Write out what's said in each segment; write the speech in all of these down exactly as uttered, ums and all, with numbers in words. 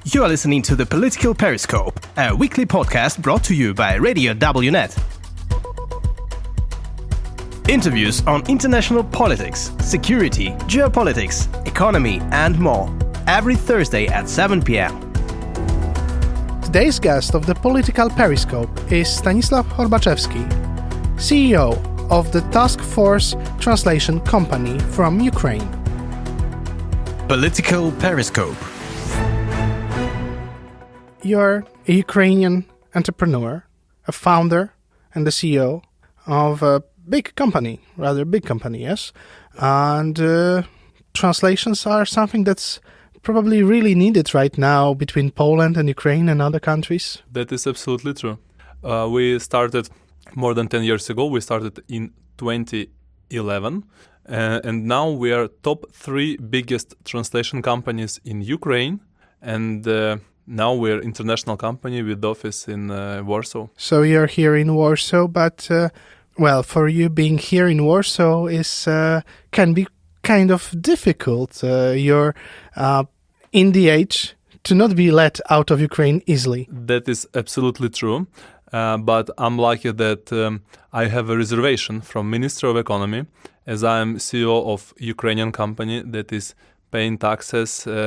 You are listening to the Political Periscope, a weekly podcast brought to you by Radio W Net. Interviews on international politics, security, geopolitics, economy, and more. Every Thursday at seven p.m. Today's guest of the Political Periscope is Stanisław Horbaczewski, C E O of the Task Force Translation Company from Ukraine. Political Periscope. You're a Ukrainian entrepreneur, a founder and the C E O of a big company, rather big company, yes? And uh, translations are something that's probably really needed right now between Poland and Ukraine and other countries. That is absolutely true. Uh, we started more than ten years ago. We started in twenty eleven. Uh, and now we are top three biggest translation companies in Ukraine. And uh, now we're an international company with office in uh, Warsaw. So you're here in Warsaw, but, uh, well, for you being here in Warsaw is uh, can be kind of difficult. Uh, you're uh, in the age to not be let out of Ukraine easily. That is absolutely true. Uh, but I'm lucky that um, I have a reservation from Ministry of Economy, as I am C E O of Ukrainian company that is paying taxes, uh,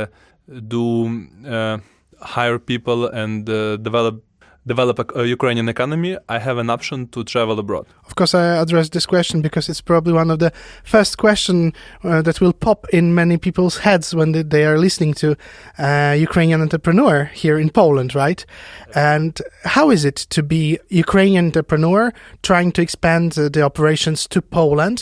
do uh, hire people and uh, develop develop a, a Ukrainian economy. I have an option to travel abroad. Of course, I address this question because it's probably one of the first questions uh, that will pop in many people's heads when they, they are listening to a uh, Ukrainian entrepreneur here in Poland, right? And how is it to be Ukrainian entrepreneur trying to expand uh, the operations to Poland?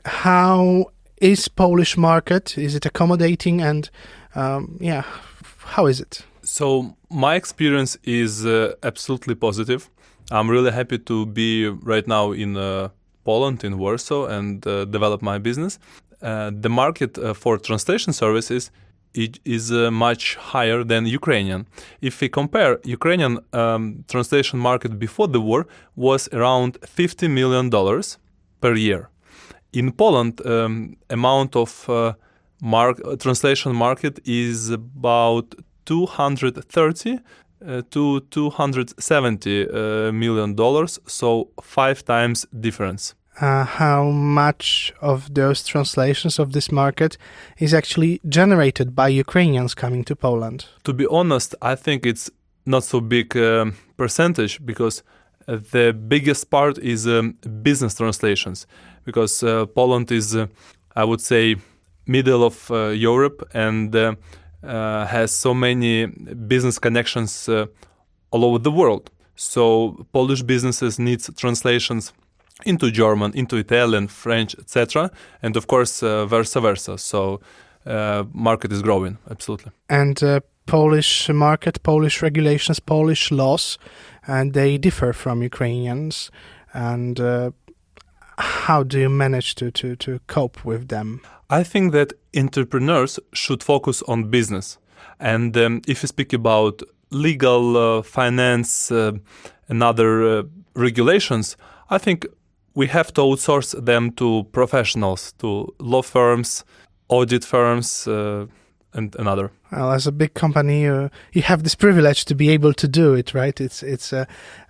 How is Polish market? Is it accommodating? And um, yeah, how is it? So my experience is uh, absolutely positive. I'm really happy to be right now in uh, Poland, in Warsaw, and uh, develop my business. Uh, the market uh, for translation services it is uh, much higher than Ukrainian. If we compare, Ukrainian um, translation market before the war was around fifty million dollars per year. In Poland, um, amount of uh, mar- translation market is about two hundred thirty uh, to two hundred seventy uh, million dollars, so five times difference. Uh, how much of those translations of this market is actually generated by Ukrainians coming to Poland? To be honest, I think it's not so big um, percentage because uh, the biggest part is um, business translations because uh, Poland is, uh, I would say, middle of uh, Europe and uh, Uh, has so many business connections uh, all over the world. So Polish businesses need translations into German, into Italian, French, et cetera. And of course, uh, vice versa. So uh, market is growing, absolutely. And uh, Polish market, Polish regulations, Polish laws, and they differ from Ukrainians. And uh, how do you manage to, to, to cope with them? I think that entrepreneurs should focus on business. And um, if you speak about legal, uh, finance, uh, and other uh, regulations, I think we have to outsource them to professionals, to law firms, audit firms, uh, and another. Well, as a big company, uh, you have this privilege to be able to do it, right? It's it's a,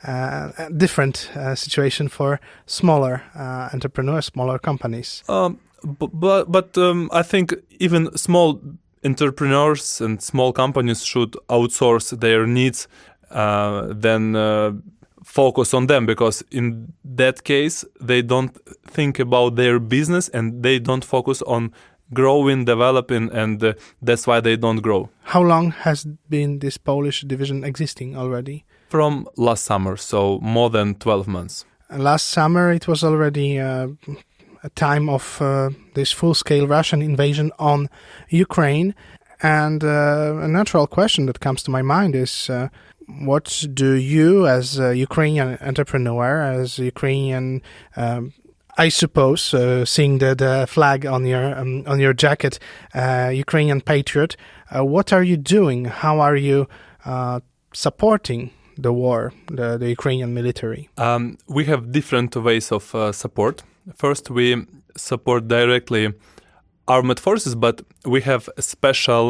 a different uh, situation for smaller uh, entrepreneurs, smaller companies. Um, But but um, I think even small entrepreneurs and small companies should outsource their needs, uh, then uh, focus on them because in that case they don't think about their business and they don't focus on growing, developing, and uh, that's why they don't grow. How long has been this Polish division existing already? From last summer, so more than twelve months. Last summer it was already Uh, a time of uh, this full-scale Russian invasion on Ukraine. And uh, a natural question that comes to my mind is, uh, what do you as a Ukrainian entrepreneur, as a Ukrainian, um, I suppose, uh, seeing the, the flag on your um, on your jacket, uh, Ukrainian patriot, uh, what are you doing? How are you uh, supporting the war, the, the Ukrainian military? Um, we have different ways of uh, support. First, we support directly armed forces, but we have a special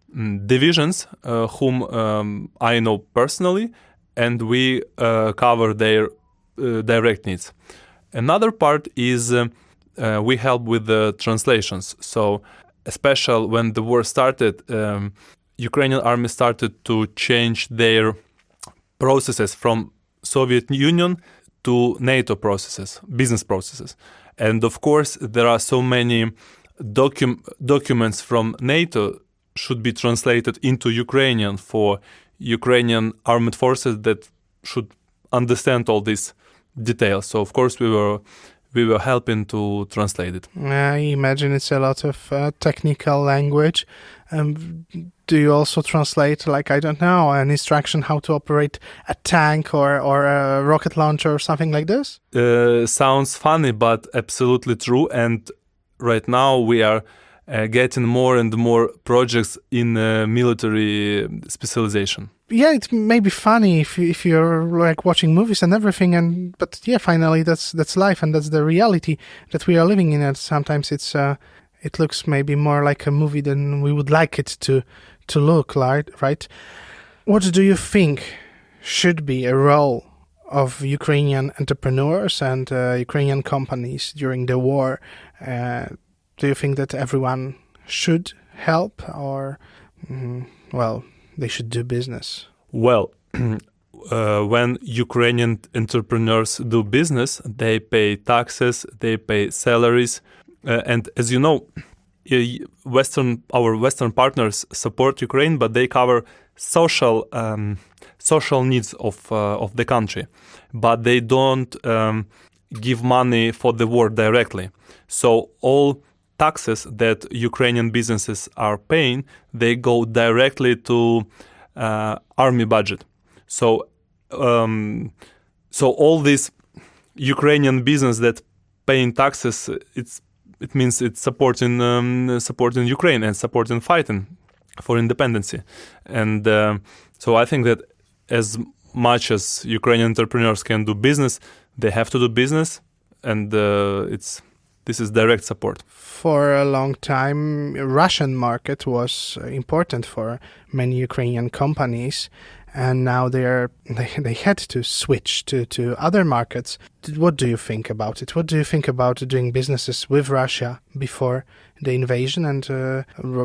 um, divisions uh, whom um, I know personally, and we uh, cover their uh, direct needs. Another part is uh, uh, we help with the translations. So, especially when the war started, um, Ukrainian army started to change their processes from Soviet Union to NATO processes, business processes. And of course, there are so many docu- documents from NATO should be translated into Ukrainian for Ukrainian armed forces that should understand all these details. So of course we were we were helping to translate it. I imagine it's a lot of uh, technical language. Um, do you also translate, like, I don't know, an instruction how to operate a tank or, or a rocket launcher or something like this? Uh, sounds funny, but absolutely true. And right now we are uh, getting more and more projects in uh, military specialization. Yeah, it may be funny if you, if you're like watching movies and everything, and but yeah, finally that's that's life and that's the reality that we are living in. And sometimes it's uh, it looks maybe more like a movie than we would like it to to look like, right? What do you think should be a role of Ukrainian entrepreneurs and uh, Ukrainian companies during the war? Uh, do you think that everyone should help, or mm, well, they should do business? Well, uh, when Ukrainian entrepreneurs do business, they pay taxes, they pay salaries, uh, and as you know, Western our Western partners support Ukraine, but they cover social um, social needs of uh, of the country, but they don't um, give money for the war directly. So all taxes that Ukrainian businesses are paying, they go directly to uh, army budget. So, um, so all this Ukrainian business that paying taxes, it's it means it's supporting um, supporting Ukraine and supporting fighting for independence. And uh, so I think that as much as Ukrainian entrepreneurs can do business, they have to do business, and uh, it's this is direct support. For a long time, Russian market was important for many Ukrainian companies, and now they are they, they had to switch to, to other markets. What do you think about it? What do you think about doing businesses with Russia before the invasion and uh,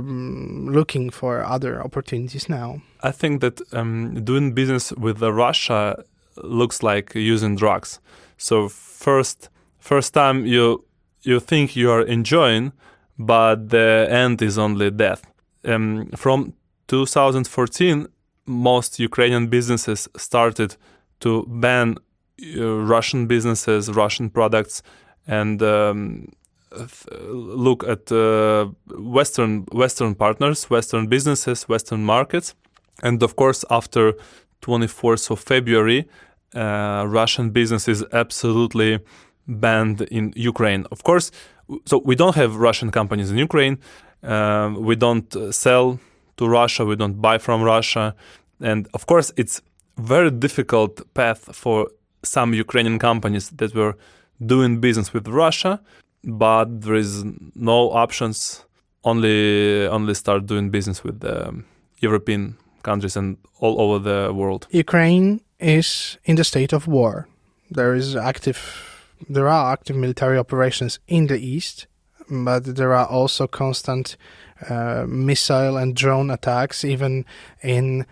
looking for other opportunities now? I think that um, doing business with Russia looks like using drugs. So first, first time you you think you are enjoying, but the end is only death. Um, from two thousand fourteen, most Ukrainian businesses started to ban uh, Russian businesses, Russian products, and um, th- look at uh, Western Western partners, Western businesses, Western markets. And of course, after twenty-fourth of February, uh, Russian business is absolutely banned in Ukraine. Of course, so we don't have Russian companies in Ukraine. Uh, we don't uh, sell to Russia. We don't buy from Russia. And of course, it's very difficult path for some Ukrainian companies that were doing business with Russia, but there is no options. Only, only start doing business with the European countries and all over the world. Ukraine is in the state of war. There is active There are active military operations in the east, but there are also constant uh, missile and drone attacks, even in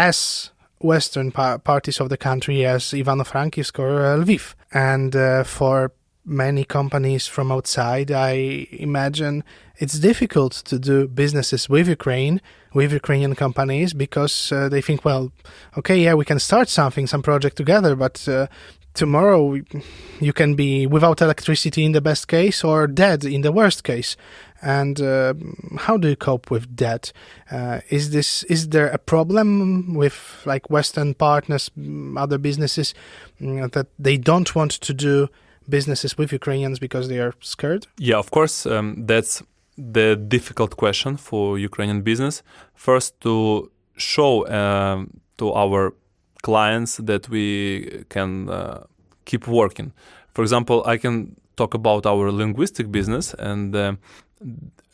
as western pa- parties of the country as Ivano-Frankivsk or uh, Lviv. And uh, for many companies from outside, I imagine it's difficult to do businesses with Ukraine, with Ukrainian companies, because uh, they think, well, okay, yeah, we can start something, some project together, but uh, tomorrow you can be without electricity in the best case or dead in the worst case. And uh, how do you cope with that? Uh, is this is there a problem with like Western partners, other businesses, you know, that they don't want to do businesses with Ukrainians because they are scared? Yeah, of course. Um, that's the difficult question for Ukrainian business. First, to show um, to our clients that we can uh, keep working. For example, I can talk about our linguistic business, and uh,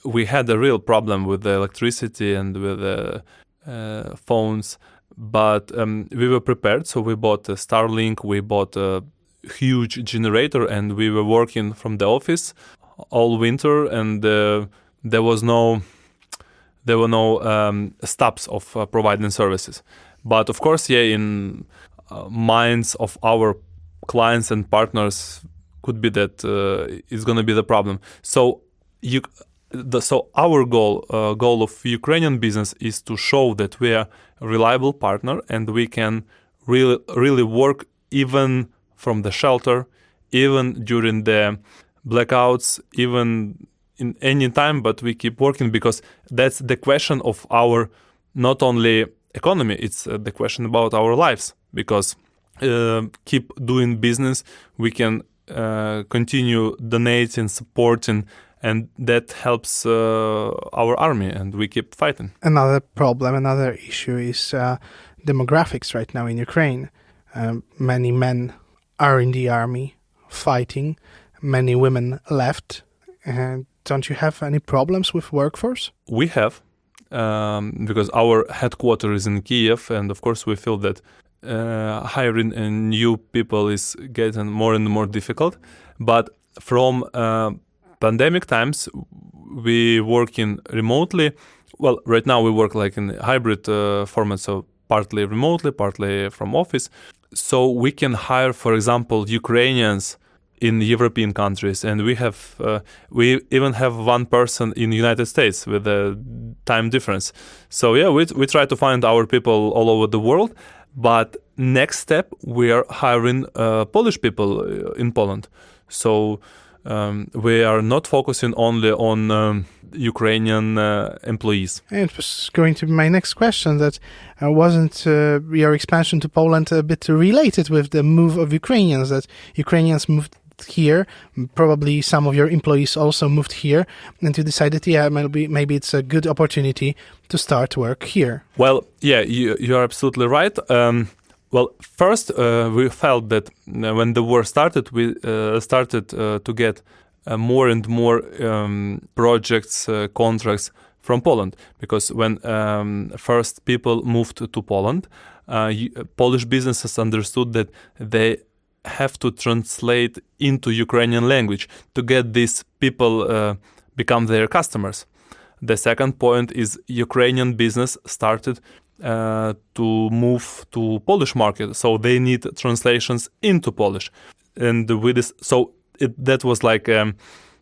we had a real problem with the electricity and with the uh, phones, but um, we were prepared. So we bought a Starlink, we bought a huge generator, and we were working from the office all winter, and uh, there was no there were no um, stops of uh, providing services. But of course, yeah, in uh, minds of our clients and partners, could be that uh, it's going to be the problem. So you, the, so our goal uh, goal of Ukrainian business is to show that we are a reliable partner and we can really really work even from the shelter, even during the blackouts, even in any time. But we keep working because that's the question of our not only economy, it's uh, the question about our lives. Because uh, keep doing business, we can uh, continue donating, supporting, and that helps uh, our army, and we keep fighting. Another problem, another issue is uh, demographics right now in Ukraine. Um, many men are in the army fighting, many women left. And don't you have any problems with workforce? We have, um, because our headquarters is in Kiev, and of course we feel that uh, hiring uh, new people is getting more and more difficult. But from uh, pandemic times, we working remotely. Well, right now we work like in hybrid uh, format, so partly remotely, partly from office. So we can hire, for example, Ukrainians in European countries, and we have uh, we even have one person in the United States with a time difference. So yeah, we we try to find our people all over the world. But next step, we are hiring uh, Polish people in Poland. So um, we are not focusing only on um, Ukrainian uh, employees. It was going to be my next question, that uh, wasn't uh, your expansion to Poland a bit related with the move of Ukrainians, that Ukrainians moved here, probably some of your employees also moved here, and you decided, yeah, maybe maybe it's a good opportunity to start work here. Well, yeah, you, you are absolutely right. Um, well, first, uh, we felt that when the war started, we uh, started uh, to get uh, more and more um, projects, uh, contracts from Poland, because when um, first people moved to Poland, uh, Polish businesses understood that they have to translate into Ukrainian language to get these people uh, become their customers. The second point is Ukrainian business started uh, to move to Polish market, so they need translations into Polish. And with this, so it, that was like um,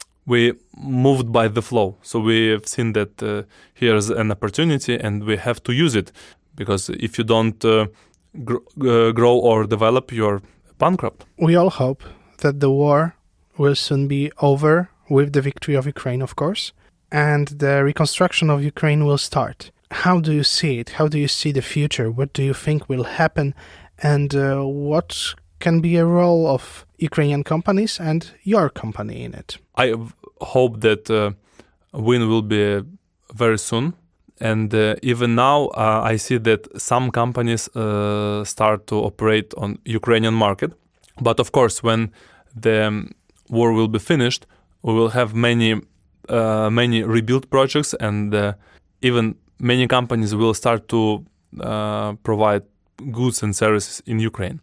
we moved by the flow. So we have seen that uh, here's an opportunity and we have to use it, because if you don't uh, gr- uh, grow or develop, you're bankrupt. We all hope that the war will soon be over with the victory of Ukraine, of course, and the reconstruction of Ukraine will start. How do you see it? How do you see the future? What do you think will happen? And uh, what can be a role of Ukrainian companies and your company in it? I hope that uh, win will be very soon. And uh, even now, uh, I see that some companies uh, start to operate on Ukrainian market. But of course, when the um, war will be finished, we will have many, uh, many rebuild projects, and uh, even many companies will start to uh, provide goods and services in Ukraine.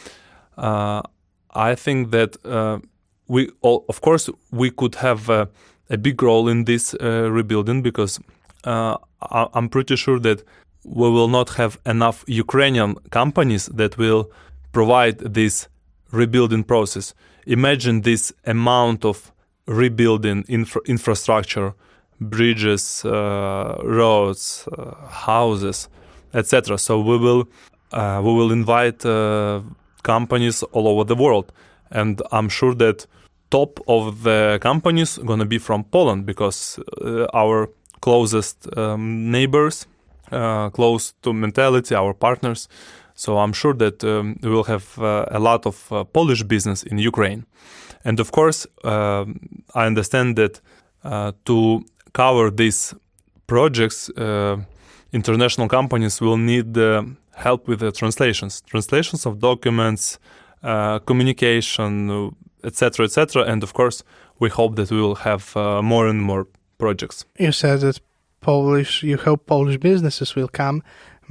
Uh, I think that uh, we, all, of course, we could have uh, a big role in this uh, rebuilding, because uh, I'm pretty sure that we will not have enough Ukrainian companies that will provide this rebuilding process. Imagine this amount of rebuilding infra- infrastructure, bridges, uh, roads, uh, houses, et cetera. So we will uh, we will invite uh, companies all over the world, and I'm sure that top of the companies gonna be from Poland, because uh, our closest um, neighbors, uh, close to mentality, our partners. So I'm sure that um, we will have uh, a lot of uh, Polish business in Ukraine. And of course, uh, I understand that uh, to cover these projects, uh, international companies will need uh, help with the translations, translations of documents, uh, communication, et cetera, et cetera. And of course, we hope that we will have uh, more and more projects. You said that Polish, you hope Polish businesses will come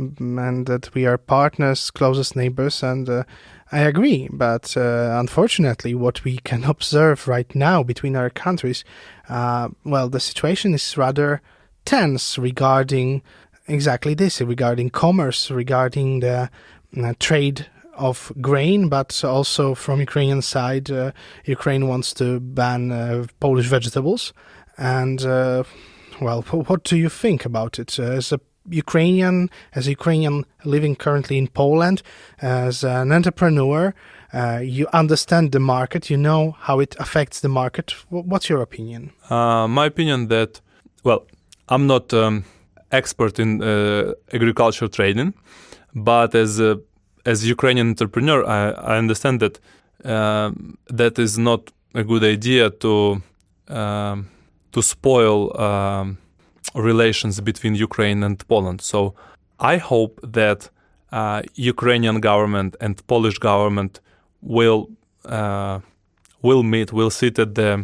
and that we are partners, closest neighbors, and uh, I agree. But uh, unfortunately, what we can observe right now between our countries, uh, well, the situation is rather tense regarding exactly this, regarding commerce, regarding the uh, trade of grain, but also from Ukrainian side, uh, Ukraine wants to ban uh, Polish vegetables. And, uh, well, what do you think about it? Uh, as a Ukrainian, as a Ukrainian living currently in Poland, as an entrepreneur, uh, you understand the market, you know how it affects the market. What's your opinion? Uh, my opinion that, well, I'm not um, expert in uh, agriculture trading, but as a as Ukrainian entrepreneur, I, I understand that uh, that is not a good idea to um, to spoil um, relations between Ukraine and Poland. So I hope that uh, Ukrainian government and Polish government will uh, will meet, will sit at the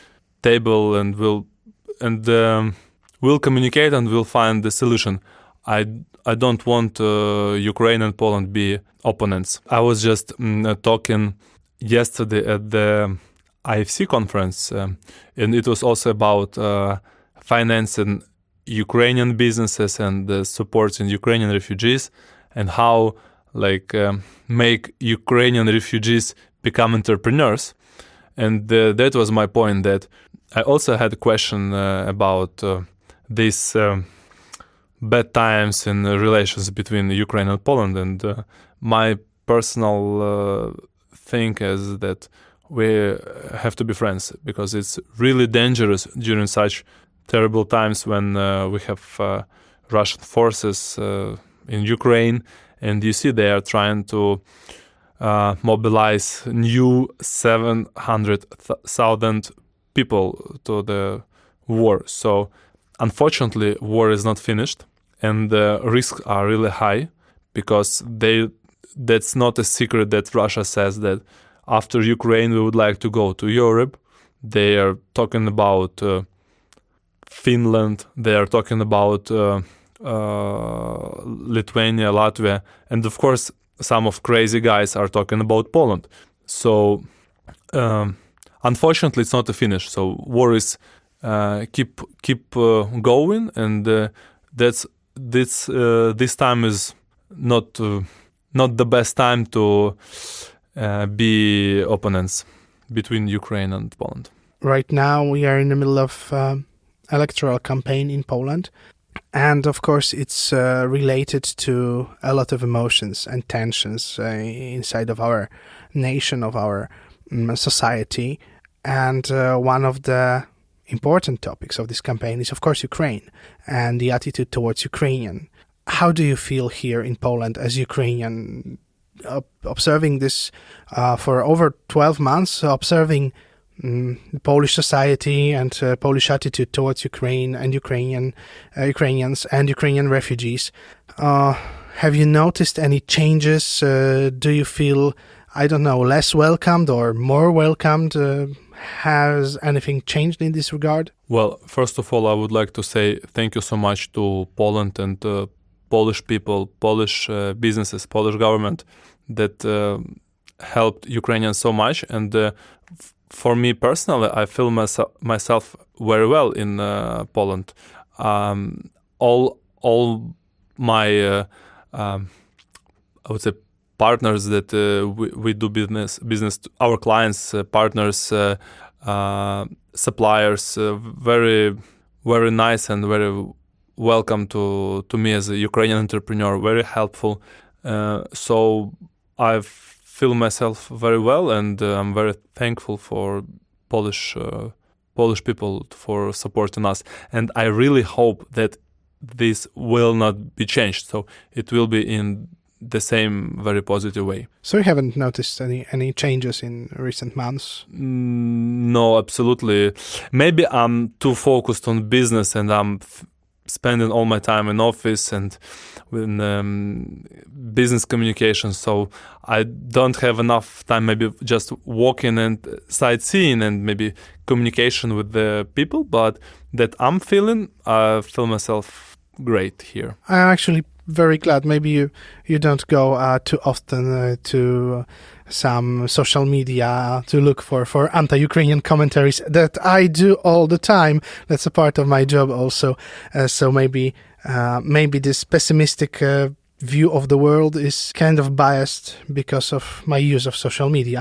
table, and will and um, will communicate and will find the solution. I I don't want uh, Ukraine and Poland be opponents. I was just mm, talking yesterday at the I F C conference, um, and it was also about uh, financing Ukrainian businesses and uh, supporting Ukrainian refugees, and how like um, make Ukrainian refugees become entrepreneurs. And uh, that was my point. That I also had a question uh, about uh, this. Um, bad times in uh, relations between Ukraine and Poland, and uh, my personal uh, thing is that we have to be friends, because it's really dangerous during such terrible times when uh, we have uh, Russian forces uh, in Ukraine, and you see they are trying to uh, mobilize new seven hundred thousand people to the war. So unfortunately, war is not finished, and the risks are really high, because they that's not a secret that Russia says that after Ukraine we would like to go to Europe. They are talking about uh, Finland, they are talking about uh, uh, Lithuania, Latvia, and of course some of crazy guys are talking about Poland. So um, unfortunately it's not a finish. So war is Uh, keep keep uh, going, and uh, that's this uh, this time is not uh, not the best time to uh, be opponents between Ukraine and Poland. Right now we are in the middle of uh, electoral campaign in Poland, and of course it's uh, related to a lot of emotions and tensions uh, inside of our nation, of our um, society, and uh, one of the important topics of this campaign is, of course, Ukraine and the attitude towards Ukrainian. How do you feel here in Poland as Ukrainian, uh, observing this uh, for over twelve months, observing um, Polish society and uh, Polish attitude towards Ukraine and Ukrainian uh, Ukrainians and Ukrainian refugees? Uh, have you noticed any changes? Uh, do you feel, I don't know, less welcomed or more welcomed? Uh, Has anything changed in this regard? Well, first of all, I would like to say thank you so much to Poland and uh, Polish people, Polish uh, businesses, Polish government that uh, helped Ukrainians so much. And uh, f- for me personally, I feel myself, myself very well in uh, Poland. Um, all all my, uh, um, I would say, partners that uh, we, we do business, business to our clients, uh, partners, uh, uh, suppliers, uh, very, very nice and very welcome to, to me as a Ukrainian entrepreneur, very helpful. Uh, so I feel myself very well, and uh, I'm very thankful for Polish, uh, Polish people for supporting us. And I really hope that this will not be changed. So it will be in the same very positive way. So you haven't noticed any any changes in recent months? Mm, no, absolutely. Maybe I'm too focused on business, and I'm f- spending all my time in office and in um, business communication, so I don't have enough time maybe just walking and sightseeing and maybe communication with the people, but that I'm feeling, I feel myself great here. I'm actually very glad. Maybe you, you don't go uh, too often uh, to some social media to look for, for anti-Ukrainian commentaries that I do all the time. That's a part of my job also. Uh, so maybe uh, maybe this pessimistic uh, view of the world is kind of biased because of my use of social media.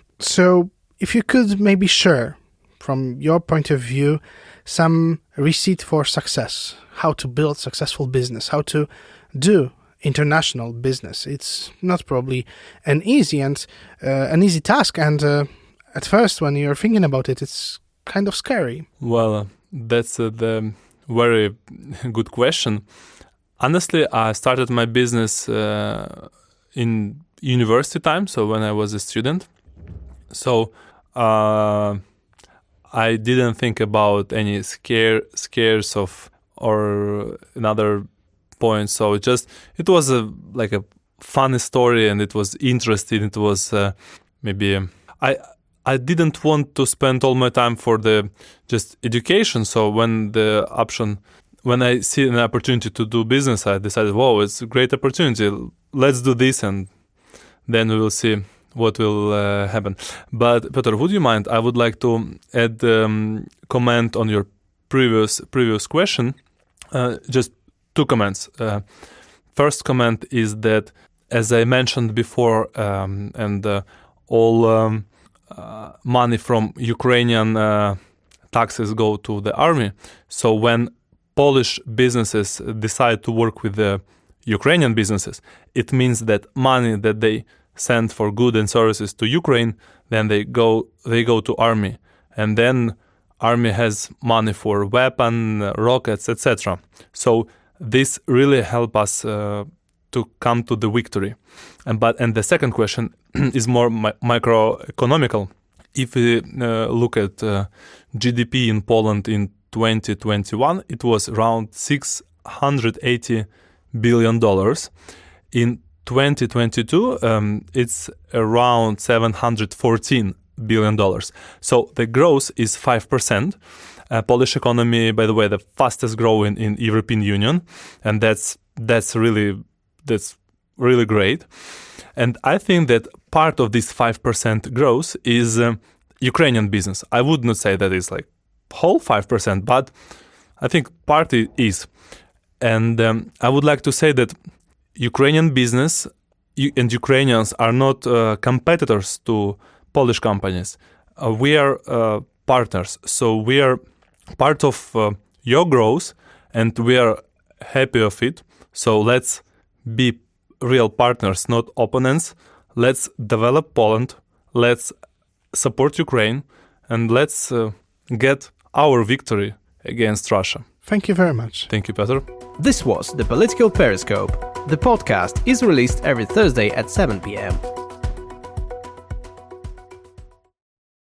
So if you could maybe share from your point of view some receipt for success, how to build successful business, how to do international business. It's not probably an easy and uh, an easy task, and uh, at first when you're thinking about it, it's kind of scary. Well, uh, that's uh, the very good question. Honestly, I started my business uh, in university time, so when I was a student. So uh, I didn't think about any scare scares of or another point. So it just it was a like a funny story, and it was interesting. It was uh, maybe um, I I didn't want to spend all my time for the just education. So when the option when I see an opportunity to do business, I decided, whoa, it's a great opportunity. Let's do this, and then we will see what will uh, happen. But Peter, would you mind? I would like to add um, comment on your previous previous question. Uh, just two comments. Uh, first comment is that, as I mentioned before, um, and uh, all um, uh, money from Ukrainian uh, taxes go to the army. So when Polish businesses decide to work with the Ukrainian businesses, it means that money that they send for goods and services to Ukraine, then they go they go to army, and then army has money for weapon, rockets, et cetera. So this really help us uh, to come to the victory. And but and the second question is more mi- microeconomical. If we uh, look at uh, G D P in Poland in twenty twenty-one, it was around six hundred eighty billion dollars. In twenty twenty-two, um, it's around seven hundred fourteen billion dollars. So the growth is five percent. Uh, Polish economy, by the way, the fastest growing in European Union, and that's that's really that's really great. And I think that part of this five percent growth is um, Ukrainian business. I would not say that it's like whole five percent, but I think part is. And um, I would like to say that Ukrainian business and Ukrainians are not uh, competitors to Polish companies. Uh, we are uh, partners. So we are part of uh, your growth, and we are happy of it. So let's be real partners, not opponents. Let's develop Poland. Let's support Ukraine, and let's uh, get our victory against Russia. Thank you very much. Thank you, Peter. This was the Political Periscope. The podcast is released every Thursday at seven p.m.